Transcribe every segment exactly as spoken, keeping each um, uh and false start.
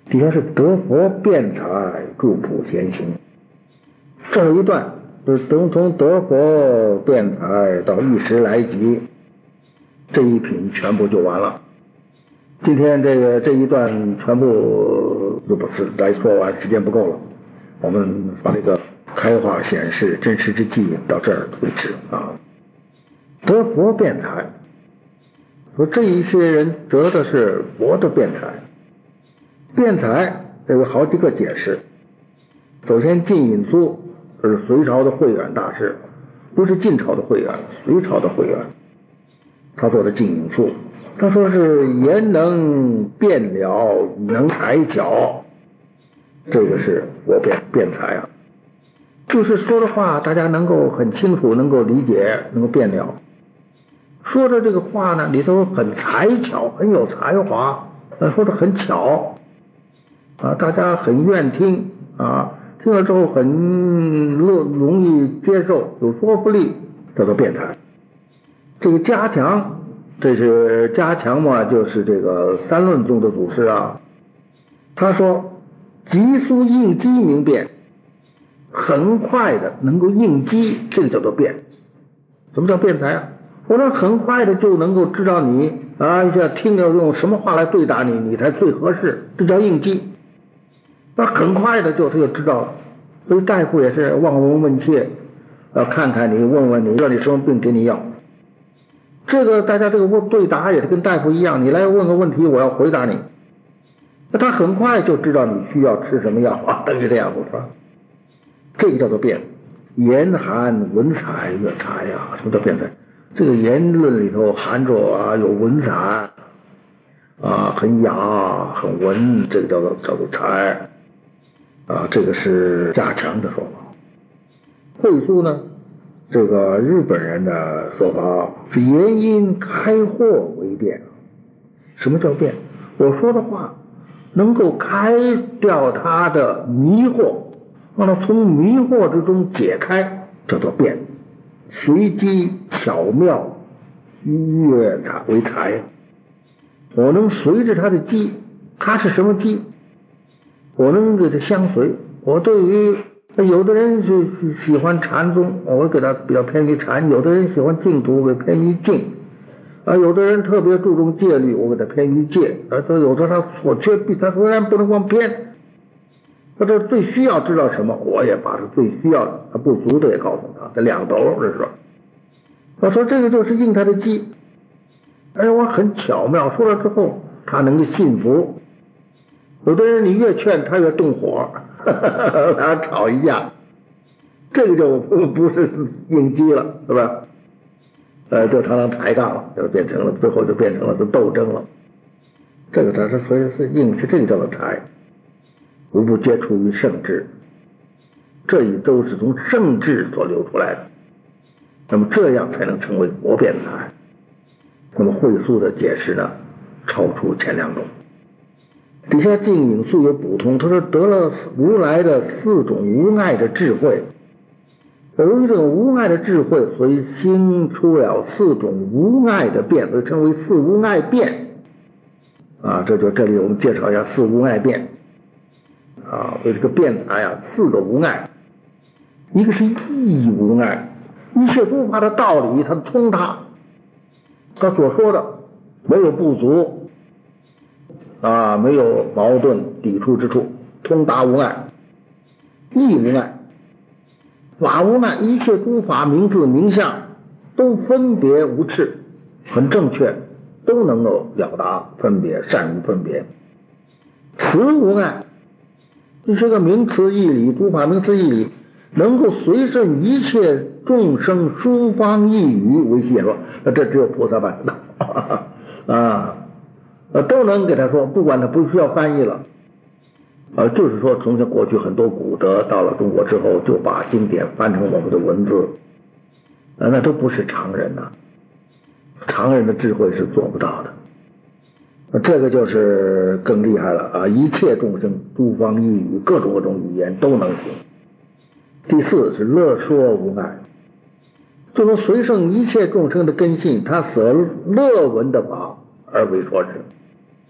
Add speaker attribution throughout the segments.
Speaker 1: 底下是得佛辩才，助普贤行。这一段就是从从得佛辩才到一时来及，这一品全部就完了。今天这个这一段全部就不是来说完，时间不够了，我们把这个开化显示真实之际到这儿为止啊。得佛辩才，说这一些人得的是佛的辩才。辩才有好几个解释。首先，晋尹苏是隋朝的慧远大师，不是晋朝的慧远，隋朝的慧远。他做的晋尹苏，他说是言能辩了，语能才巧，这个是我辩辩才啊，就是说的话大家能够很清楚，能够理解，能够辩了。说的这个话呢，里头很才巧，很有才华，说的很巧啊，大家很愿听啊，听了之后很乐，容易接受，有说服力，叫做辩才。这个加强，这是加强嘛，就是这个三论宗的祖师啊。他说，急速应机明辩，很快的能够应机，这个叫做辩。什么叫辩才啊？我说很快的就能够知道你啊，一下听要用什么话来对答你，你才最合适，这叫应机。那很快的就他就知道了。所以大夫也是望闻问切，要看看你，问问你，要你什么病给你药。这个大家这个对答也是跟大夫一样，你来问个问题，我要回答你，那他很快就知道你需要吃什么药啊，等于这样子是吧？这个叫做辩。言含文采乐才呀，什么叫辩才？这个言论里头含着啊有文采啊，很雅很文，这个叫做叫做才啊，这个是加强的说法。慧苏呢，这个日本人的说法是言因开惑为辩。什么叫辩？我说的话能够开掉他的迷惑，让他从迷惑之中解开，叫做辩。随机巧妙，悦才为才。我能随着他的机，他是什么机，我能给他相随。我对于有的人是喜欢禅宗，我给他比较偏于禅；有的人喜欢净土，我给偏于净啊；有的人特别注重戒律，我给他偏于戒。而有的他所缺必，他虽然不能光偏，他这最需要知道什么，我也把他最需要的、他不足的也告诉他，这两头这是。我说这个就是应他的机，而且我很巧妙，说了之后他能够信服。有的人你越劝他越动火，他吵一架，这个就不是应激了，是吧？呃，就常常抬杠了，就变成了最后就变成了是斗争了。这个他是所以是应，是这个叫做才，无不接触于圣智，这一都是从圣智所流出来的。那么这样才能成为佛辩才。那么慧苏的解释呢，超出前两种。底下净影素有补充，他说得了如来的四种无碍的智慧，由于这种无碍的智慧，所以兴出了四种无碍的辩，所以称为四无碍辩啊。这就这里我们介绍一下四无碍辩啊。为这个辩才啊，四个无碍，一个是义无碍，一切诸法的道理他通达，他所说的没有不足啊，没有矛盾抵触之处，通达无碍。义无碍，法无碍，一切诸法名字名相都分别无斥，很正确，都能够了达分别，善于分别。词无碍，这是个名词义理，诸法名词义理能够随顺一切众生诸方义语为解说，这只有菩萨办得到啊，都能给他说，不管他不需要翻译了。呃，就是说从前过去很多古德到了中国之后，就把经典翻成我们的文字，呃、那都不是常人呐、啊，常人的智慧是做不到的。呃、这个就是更厉害了啊！一切众生诸方义语，各种各种语言都能行。第四是乐说无碍，就能随顺一切众生的根性，他所乐闻的法而为说之。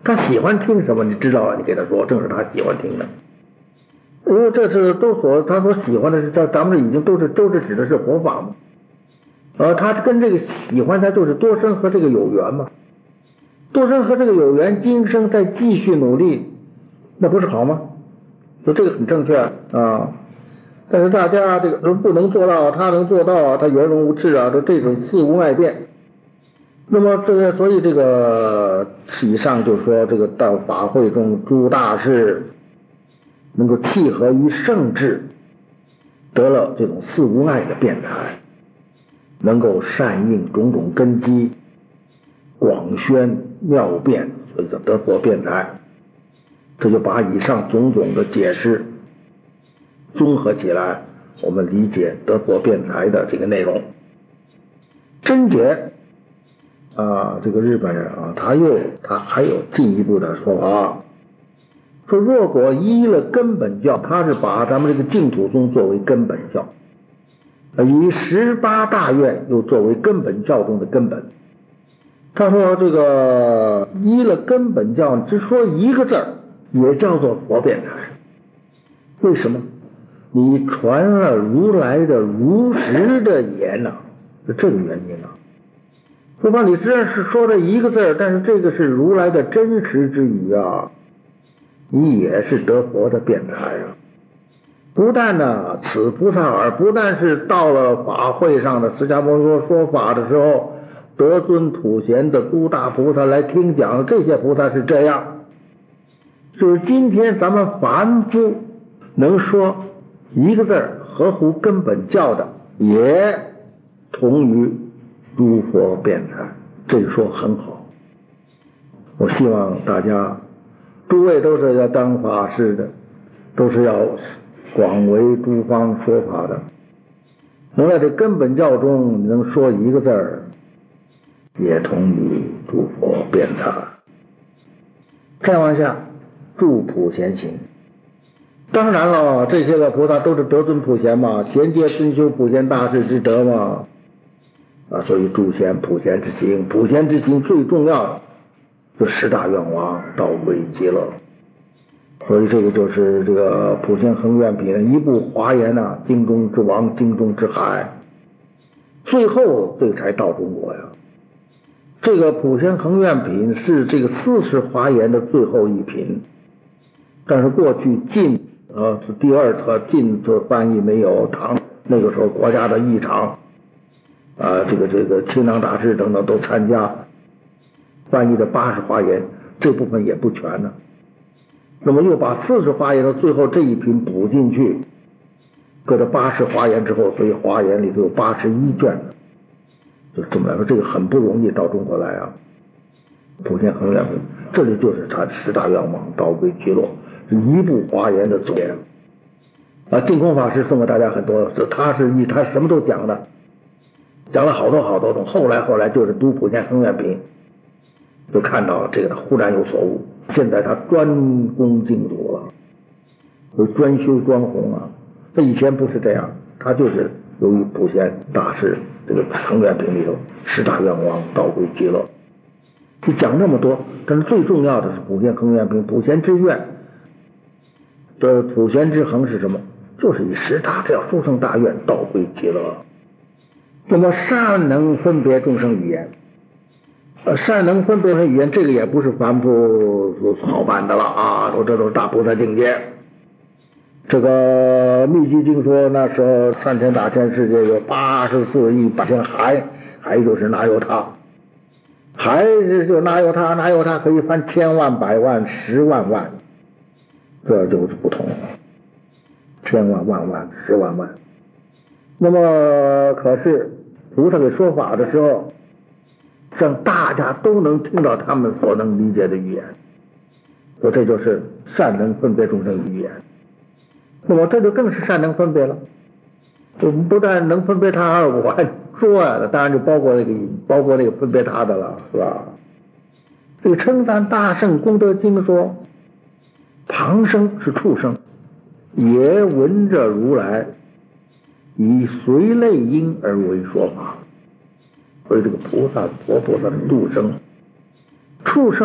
Speaker 1: 他喜欢听什么你知道啊，你给他说正是他喜欢听的。因为这是都所他所喜欢的是，咱咱们这已经都是都是指的是佛法嘛，呃，他跟这个喜欢他就是多生和这个有缘嘛，多生和这个有缘，今生再继续努力，那不是好吗？所以这个很正确啊。但是大家这个不能做到，他能做到，他圆融无滞啊，这这种四无碍变。那么这个，所以这个以上就说这个到法会中诸大事能够契合于圣智，得了这种四无碍的辩才，能够善应种种根基，广宣妙辩，所以叫得佛辩才。这就把以上种种的解释综合起来，我们理解得佛辩才的这个内容。真解啊，这个日本人啊，他又他还有进一步的说法，说若果依了根本教，他是把咱们这个净土宗作为根本教，以十八大愿又作为根本教中的根本。他说这个依了根本教，只说一个字儿，也叫做佛辩才。为什么？你传了如来的如实的言呐、啊，是这个原因啊。说吧，你虽然是说这一个字儿，但是这个是如来的真实之语啊，你也是得佛的辩才啊。不但呢，此菩萨耳，不但是到了法会上的释迦牟尼佛说法的时候，得尊普贤的诸大菩萨来听讲，这些菩萨是这样，就是今天咱们凡夫能说一个字儿合乎根本教的，也同于诸佛辩才，这一说很好。我希望大家诸位都是要当法师的，都是要广为诸方说法的，能在这根本教中能说一个字儿，也同于诸佛辩才。再往下助普贤行，当然了，这些个菩萨都是得尊普贤嘛，贤皆尊修普贤大士之德嘛，啊，所以助贤普贤之行，普贤之行最重要的就十大愿王到归极乐。所以这个就是这个普贤恒愿品，一部华严啊，经中之王，经中之海，最后这才到中国呀。这个普贤恒愿品是这个四十华严的最后一品，但是过去晋呃是第二册晋册翻译没有，唐那个时候国家的议场啊，这个这个清凉大师等等都参加翻译的八十华严，这部分也不全呢。那么又把四十华严的最后这一品补进去，搁这八十华严之后，所以华严里头有八十一卷呢。就这么来说，这个很不容易到中国来啊。普贤恒愿品，这里就是他十大愿望到归极乐，是一部华严的总结啊。净空法师送给大家很多，他是一他什么都讲的，讲了好多好多种。后来后来就是读普贤恒愿品，就看到这个他忽然有所悟。现在他专攻净土了，就专修专弘啊。他以前不是这样，他就是由于普贤大师这个恒愿品里头十大愿望到归极乐。你讲那么多，但是最重要的是普贤恒愿品，普贤之愿的普贤之恒是什么？就是以十大这殊胜大愿到归极乐。那么善能分别众生语言，呃，善能分别众生语言，这个也不是凡夫好办的了啊，都这都是大菩萨境界。这个密集经说，那时候三千大千世界有八十四亿八千海，海就是哪有他，海就哪有他，哪有他可以翻千万百万十万万，这就是不同了，千万万万十万万。那么可是菩萨给说法的时候，让大家都能听到他们所能理解的语言，说这就是善能分别众生语言。那么这就更是善能分别了，就不但能分别他，我还说啊，当然就包括那个包括那个分别他的了，是吧？这个称赞大圣功德经说，旁生是畜生，也闻着如来以随类因而为说法。所以这个菩萨佛菩萨是度生，畜生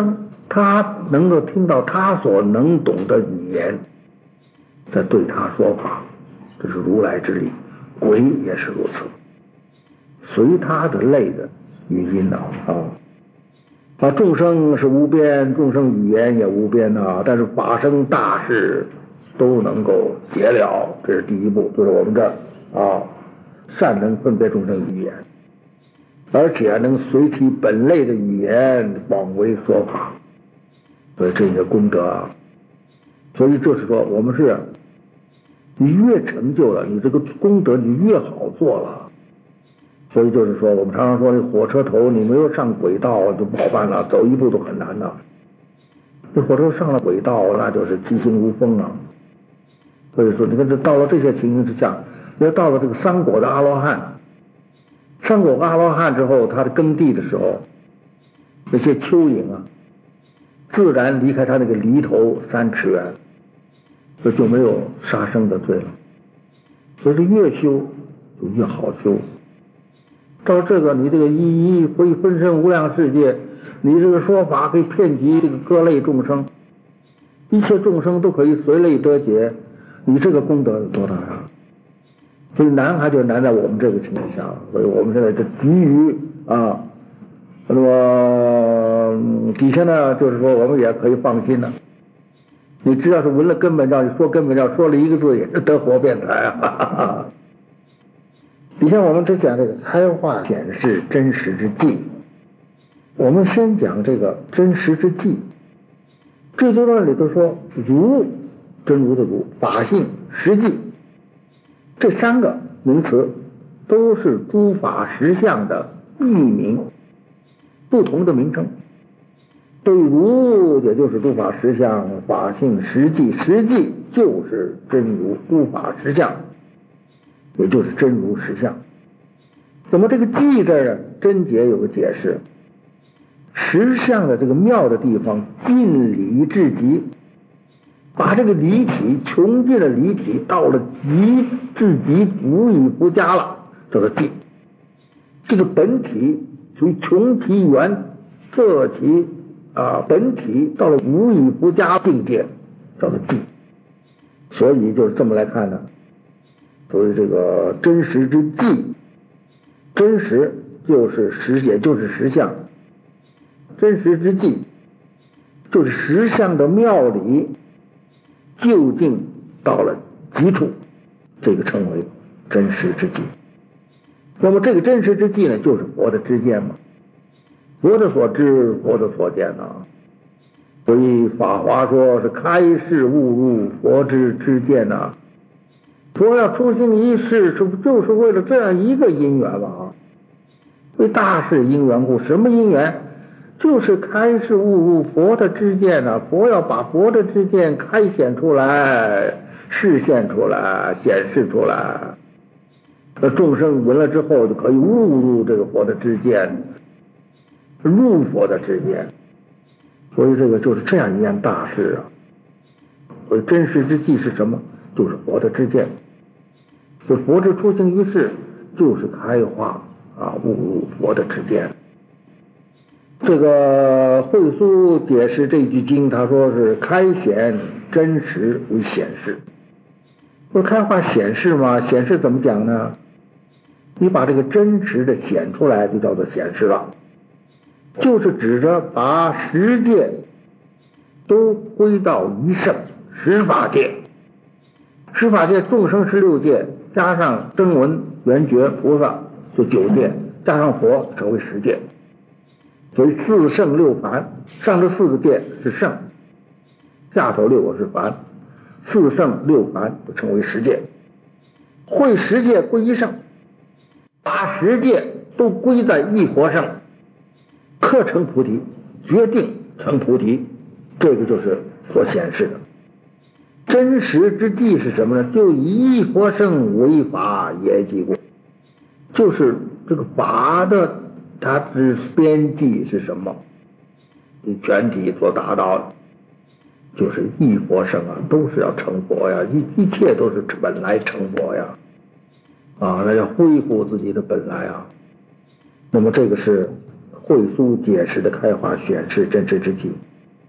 Speaker 1: 他能够听到他所能懂的语言，在对他说法，这是如来之力。鬼也是如此，随他的类的语音呐啊。啊，众生是无边，众生语言也无边呐，但是法生大事都能够解了，这是第一步，就是我们这啊，善能分别众生语言，而且能随其本类的语言广为说法，所以这些功德啊，所以就是说我们是，你越成就了，你这个功德你越好做了。所以就是说，我们常常说，这火车头你没有上轨道就不好办了，走一步都很难呐。这火车上了轨道，那就是疾行如风啊。所以说，你看这到了这些情形之下，要到了这个三果的阿罗汉，三果阿罗汉之后，他的耕地的时候，那些蚯蚓啊，自然离开他那个犁头三尺远，这就没有杀生的罪了。所以说，越修就越好修。到这个你这个一一会分身无量世界，你这个说法可以遍及这个各类众生，一切众生都可以随类得解，你这个功德有多大呀？所以难还就难在我们这个情况下，所以我们现在就急于啊，那么底下呢，就是说我们也可以放心了。你只要是闻了根本教，你说根本教，说了一个字也是得活辩才啊！哈哈哈。你像我们只讲这个开化显示真实之际，我们先讲这个真实之际。这段论里头说如，真如的如，法性实际，这三个名词都是诸法实相的异名，不同的名称。对如也就是诸法实相，法性实际，实际就是真如，诸法实相也就是真如实相。那么这个寂这儿呢，真解有个解释，实相的这个妙的地方，尽理至极，把这个离体穷尽了，离体到了极至极，无以不加了，叫做寂。这个本体属于穷其源，色其啊本体到了无以不加境界，叫做寂。所以就是这么来看呢。所以这个真实之际，真实就是实，也就是实相。真实之际就是实相的妙理究竟到了极处，这个称为真实之际。那么这个真实之际呢，就是佛的知见嘛，佛的所知，佛的所见呐、啊。所以法华说是开示悟入佛之知见呐、啊。佛要出行一世，是不就是为了这样一个因缘吗？为大事因缘故，什么因缘？就是开示悟入佛的知见呢、啊。佛要把佛的知见开显出来，示现出来，显示出来。那众生闻了之后，就可以悟入这个佛的知见，入佛的知见。所以这个就是这样一件大事啊。所以真实之际是什么？就是佛的知见。就佛之出行于世，就是开化啊，悟入佛的知见。这个慧苏解释这句经，他说是开显真实为显示。不是开化显示吗？显示怎么讲呢？你把这个真实的显出来，就叫做显示了。就是指着把十界都归到一圣，十法界。十法界众生十六界，加上声闻缘觉菩萨就九界，加上佛成为十界。所以四圣六凡，上这四个界是圣，下头六个是凡，四圣六凡就成为十界。会十界归一圣，把十界都归在一佛圣，刻成菩提，决定成菩提，这个就是所显示的。真实之际是什么呢？就以一佛圣为法也即故，就是这个法的它之边际是什么？全体所达到的，就是一佛圣啊，都是要成佛呀，一一切都是本来成佛呀，啊，那要恢复自己的本来啊。那么这个是慧苏解释的开化显示真实之际。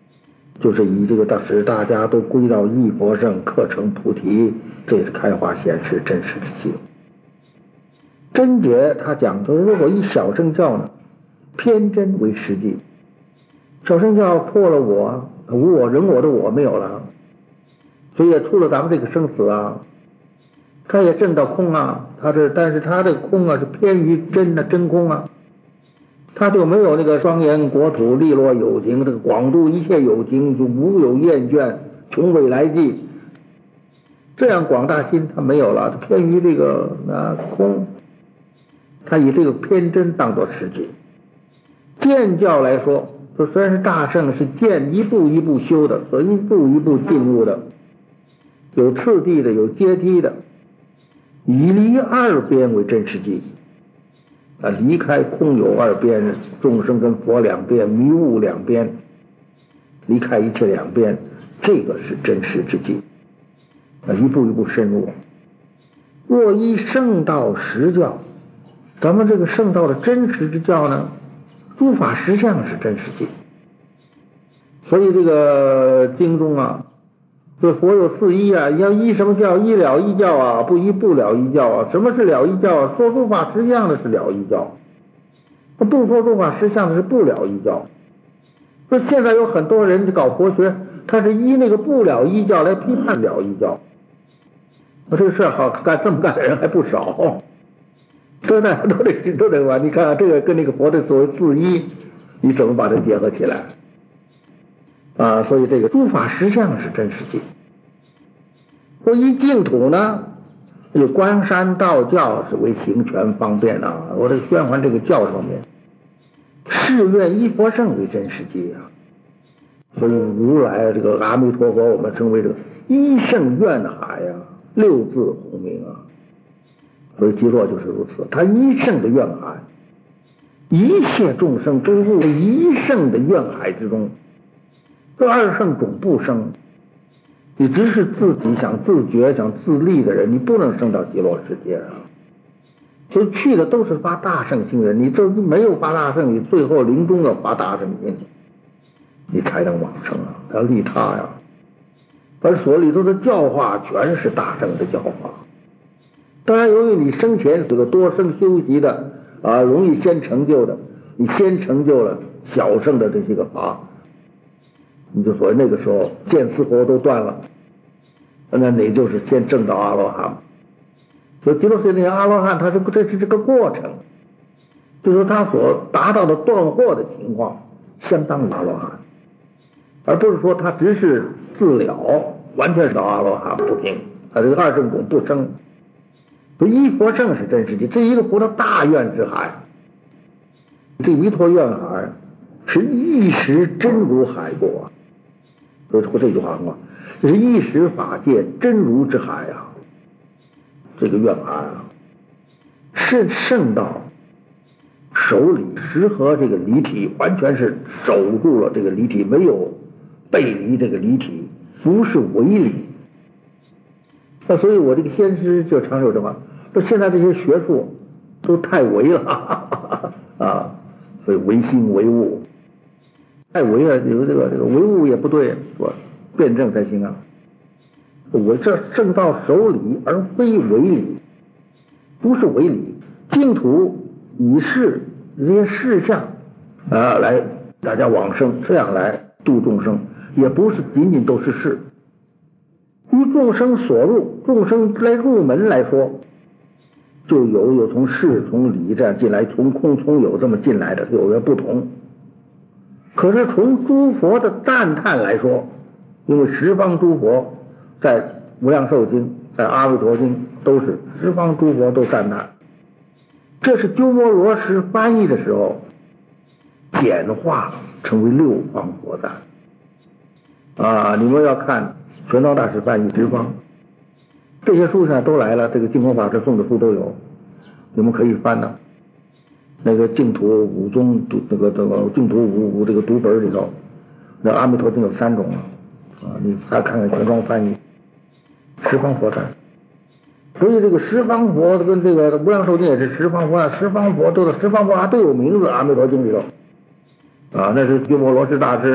Speaker 1: 就是以这个大使大家都归到一佛圣，课成菩提，这是开化显示真实之际。真解他讲说，如果以小乘教呢，偏真为实际，小乘教破了我，无我人我的我没有了，所以也出了咱们这个生死啊，他也证到空啊，他这但是他这个空啊是偏于真的真空啊，他就没有那个庄严国土利落有情，这个广度一切有情就无有厌倦，穷未来际，这样广大心他没有了，他偏于这个啊空，他以这个偏真当作实际。见教来说，就虽然是大圣，是见一步一步修的，所以一步一步进入的，有次第的，有阶梯的，以离二边为真实际啊，离开空有二边，众生跟佛两边，迷雾两边，离开一切两边，这个是真实之际啊，一步一步深入。若依圣道实教，咱们这个圣道的真实之教呢，诸法实相是真实际。所以这个经中啊，这佛有四依啊，要依什么教？依了依教啊，不依不了依教啊。什么是了依教啊？说诸法实相的是了依教，不说诸法实相的是不了依教。说现在有很多人搞佛学，他是依那个不了依教来批判了依教。这个事好干，这么干的人还不少。这呢都得都得玩，你看、啊、这个跟那个佛的所谓自依，你怎么把它结合起来？啊，所以这个诸法实相是真实际。说依净土呢，有观山道教是为行权方便啊，我这宣传这个教上面，誓愿依佛圣为真实际啊。所以如来这个阿弥陀佛，我们称为这个一圣愿海啊，六字洪名啊。所以极乐就是如此，他一圣的愿海，一切众生都入一圣的愿海之中。这二圣总不生，你只是自己想自觉想自立的人，你不能升到极乐世界啊。所以去的都是发大圣心人，你这没有发大圣，你最后临终要发大圣心，你才能往生啊，要利他呀、啊。而所里头的教化全是大圣的教化。当然，由于你生前这个多生修习的啊，容易先成就的，你先成就了小圣的这些个法，你就说那个时候见思佛都断了，那你就是先证到阿罗汉。所以极乐世界那些阿罗汉，他是这是这个过程，就是说他所达到的断惑的情况，相当于阿罗汉，而不是说他只是自了，完全是到阿罗汉不行，他这个二圣种不生。所以一佛圣是真实际，这一个佛的大愿之海，这弥陀愿海是一时真如海过啊。所以说这句话说，这是一时法界真如之海啊。这个愿海啊，是圣道守理实合这个离体，完全是守住了这个离体，没有背离这个离体，不是违理。那所以我这个先师就常有这么说，现在这些学术都太唯了啊，所以唯心唯物，太唯了，有这个这个唯物也不对，说辩证才行啊。我这正道守理而非违理，不是违理。净土以示这些事项啊，来大家往生，这样来度众生，也不是仅仅都是事。于众生所入，众生来入门来说，就有有从事从理这样进来，从空从有这么进来的，有的不同。可是从诸佛的赞叹来说，因为十方诸佛在无量寿经，在阿弥陀经都是十方诸佛都赞叹，这是鸠摩罗什翻译的时候简化成为六方佛赞啊。你们要看玄奘大师翻译十方，这些书上都来了，这个净空法师送的书都有，你们可以翻呢。那个净土五宗读这个这个净土五五这个读本里头，那阿弥陀经有三种啊，你还看看玄奘翻译十方佛赞。所以这个十方佛跟这个无量寿经也是十方佛啊，十方佛都是十方佛还都有名字，阿弥陀经里头啊，那是鸠摩罗什大师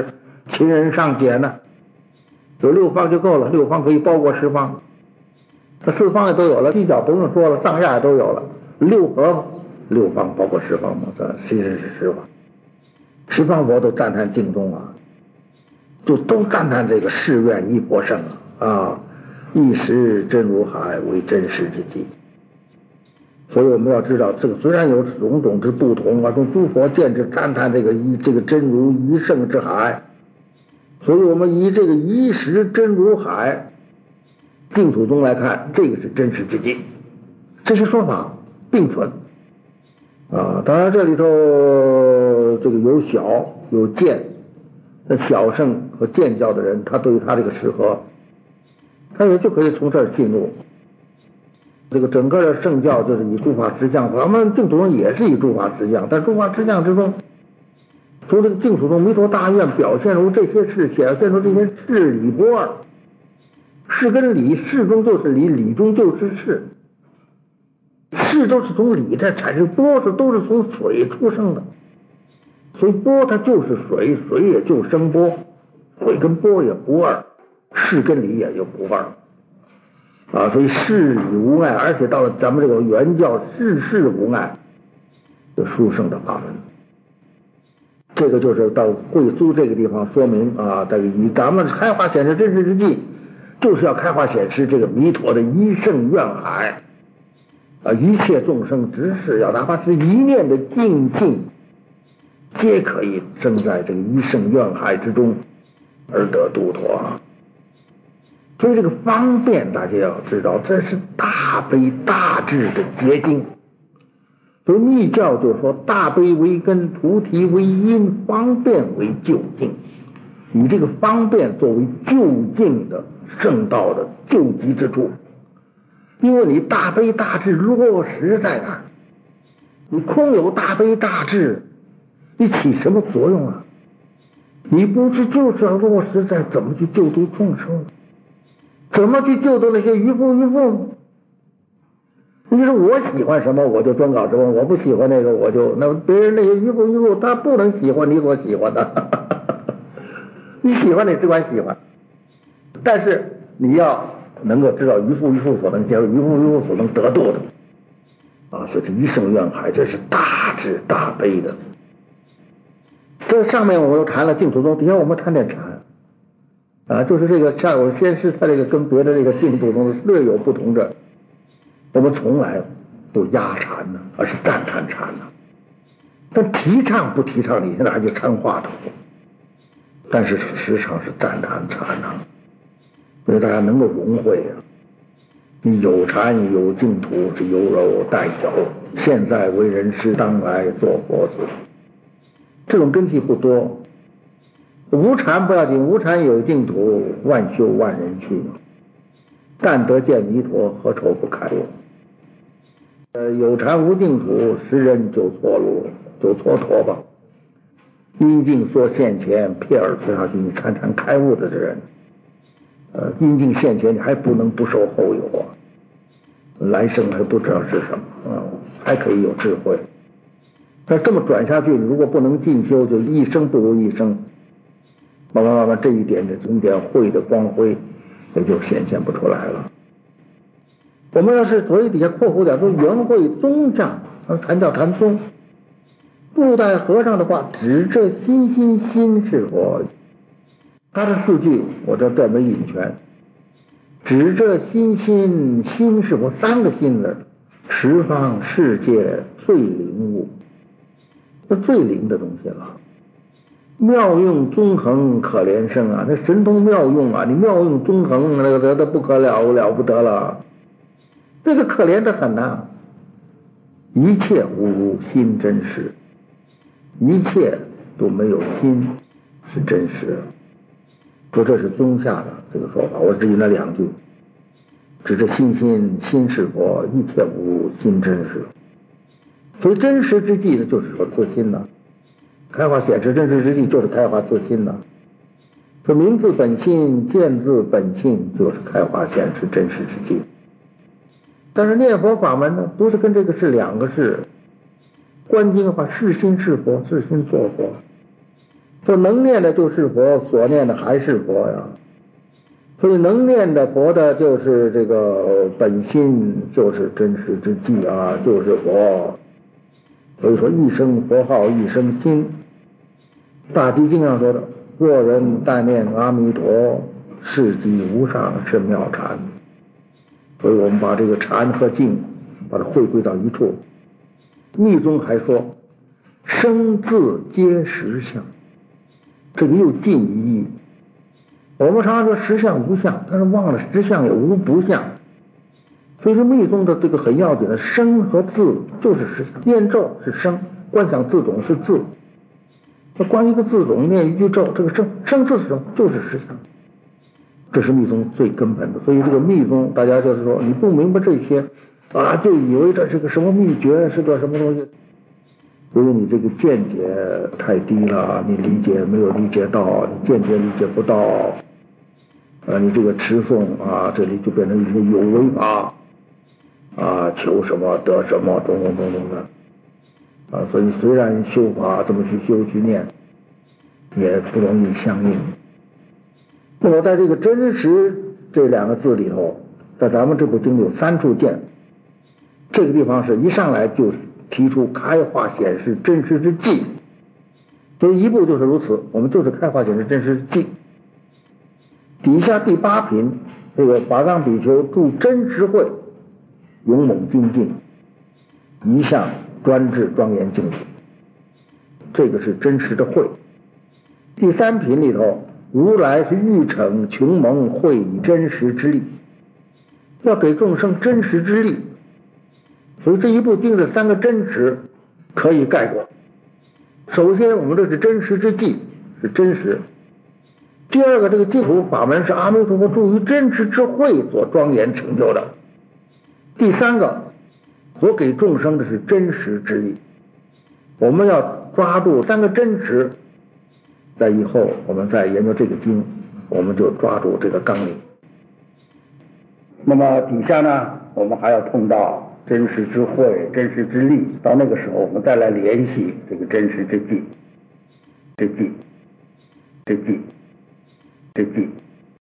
Speaker 1: 勤人尚俭呢，有六方就够了，六方可以包括十方，那四方也都有了，犄角不用说了，上下也都有了，六合六方包括十方嘛，这其实是十方。十方佛都赞叹净宗啊，就都赞叹这个誓愿一佛圣啊啊，一时真如海为真实之际。所以我们要知道，这个虽然有种种之不同啊，从诸佛见之赞叹这个一这个真如一圣之海，所以我们以这个一时真如海净土宗来看，这个是真实之际，这些说法并存啊。当然这里头这个有小有见，那小圣和见教的人，他对于他这个适合，他也就可以从这儿进入。这个整个的圣教就是以诸法实相，咱们净土宗也是以诸法实相，但诸法实相之中，从这个净土宗弥陀大愿表现出这些事，显现出这些事理不二，事跟理，事中就是理，理中就是事，事都是从理这产生，波是都是从水出生的，所以波它就是水，水也就生波，水跟波也不二，事跟理也就不二。啊，所以事理无碍，而且到了咱们这个原教，事事无碍，有殊胜的法门。这个就是到贵苏这个地方说明啊，这个以咱们开化显示真实之际，就是要开化显示这个弥陀的一圣愿海啊，一切众生只是要哪怕是一念的净信，皆可以生在这个一圣愿海之中，而得度脱。所以这个方便大家要知道，这是大悲大智的结晶。所以密教就说大悲为根，菩提为因，方便为究竟，以这个方便作为究竟的圣道的究极之处。因为你大悲大智落实在哪儿，你空有大悲大智，你起什么作用啊？你不是就是要落实在怎么去救度众生，怎么去救度那些渔夫渔妇？你说我喜欢什么我就专搞什么，我不喜欢那个我就那别人那些渔夫渔妇他不能喜欢你所喜欢的，你喜欢你只管喜欢，但是你要能够知道渔夫渔妇所能接受，渔夫渔妇所能得度的啊，所以这一圣愿海这是大智大悲的。这上面我们都谈了净土宗，底下我们谈点禅啊，就是这个上我先是它这个跟别的这个净土宗略有不同的，我们从来不压禅呢，而是赞叹禅呢。但提倡不提倡，你现在还去参话头，但是实际上是赞叹禅呢，所以大家能够融会啊。你有禅有净土，是有柔带久，现在为人师，当来做佛子。这种根基不多，无禅不要紧，无禅有净土，万修万人去。但得见弥陀，何愁不开悟？呃，有禅无净土，十人就错路，就蹉跎吧。因境说现前，撇耳垂下去，你参禅开悟的人，呃，因境现前，你还不能不受后有啊。来生还不知道是什么，嗯，还可以有智慧。但这么转下去，你如果不能进修，就一生不如一生。慢慢慢慢，这一点的经典慧的光辉也就显现不出来了。我们要是所以底下括弧点说圆会宗教，谈叫谈宗。布袋和尚的话，指这心心心是佛。他的四句我这断为引泉，指这心心心是佛，三个心字，十方世界最灵物，这最灵的东西了。妙用纵横可怜生啊，那神通妙用啊，你妙用纵横，那个那不可了了不得了，这个可怜的很呐。一切无如心真实，一切都没有心是真实。说这是宗下的这个说法，我只引了两句，指着心心心是佛，一切无如心真实。所以真实之际呢，就是说自心呢。开化显示真实之际就是开化自心呢。说明自本心，见自本性，就是开化显示真实之际。但是念佛法门呢，不是跟这个是两个事。观经的话，是心是佛，是心作佛。 说能念的就是佛，所念的还是佛呀。所以能念的佛的就是这个本心，就是真实之际啊，就是佛。所以说一生佛号一生心。大寂经上说的，若人但念阿弥陀，世即无上甚妙禅。所以我们把这个禅和静把它汇归到一处。密宗还说生字皆实相，这个又近一义。我们常常说实相无相，但是忘了实相也无不相。所以说密宗的这个很要紧的生和字就是实相，念咒是生，观想字种是字。那观一个字种，念一句咒，这个生生字是什么？就是实相。这是密宗最根本的。所以这个密宗，大家就是说你不明白这些啊，就以为这是个什么秘诀，是个什么东西。因为你这个见解太低了，你理解没有理解到，你见解理解不到，呃，你这个持诵啊，这里就变成一些有为法啊，求什么得什么，种种种种的啊。所以虽然修法这么去修去念，也不容易相应。那么在这个真实这两个字里头，在咱们这部经里有三处见，这个地方是一上来就提出开化显示真实之际，所以一步就是如此，我们就是开化显示真实之际。底下第八品，这个法藏比丘住真实会，勇猛精进，一向专制庄严敬礼，这个是真实的会。第三品里头，如来是欲惩穷蒙，会以真实之力，要给众生真实之力。所以这一步定这三个真实可以概括。首先我们这是真实之际，是真实。第二个，这个净土法门是阿弥陀佛助于真实之慧所庄严成就的。第三个，所给众生的是真实之力。我们要抓住三个真实，在以后我们再研究这个经，我们就抓住这个纲领。那么底下呢，我们还要碰到真实之慧、真实之力，到那个时候我们再来联系这个真实之际、之际、之际、之际。